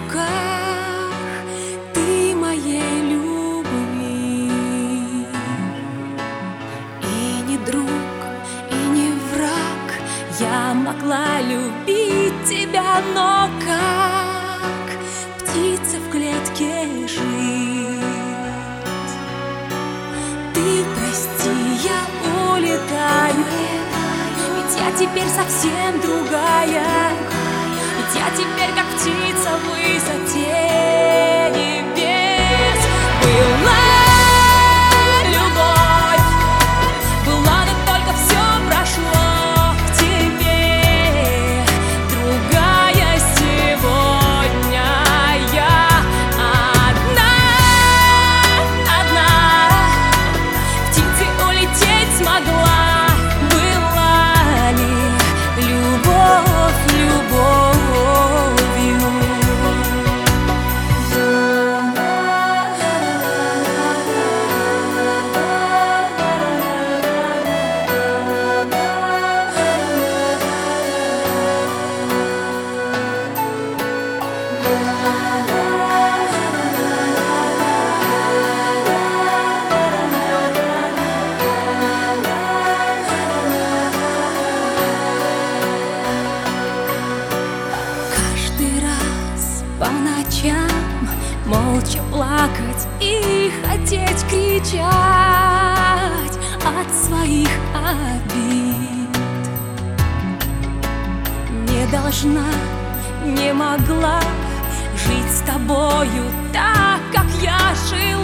руках ты моей любви. И не друг, и не враг, я могла любить тебя, но как птица в клетке жить? Ты прости, я улетаю, ведь я теперь совсем другая. Ведь я теперь как птица в высоте небес. Была любовь, была, но только все прошло к тебе. Другая сегодня я одна. Птицей улететь смогла. Была ли любовь любовью? По ночам молча плакать и хотеть кричать от своих обид. Не должна, не могла жить с тобою так, как я жила.